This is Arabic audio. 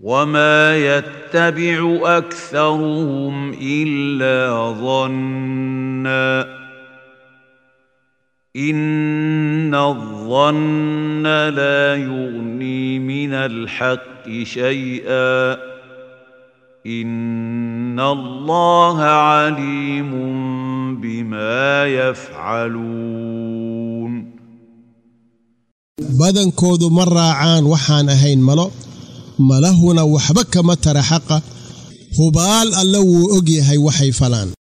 وما يتبع أكثرهم إلا ظنا إن الظن لا يغني من الحق شيئا إن الله عليم بما يفعلون بدن كودو مرة عان وحان أهين ملهنا وحبك متر حقه هبال اللو أجي هاي وحي فلان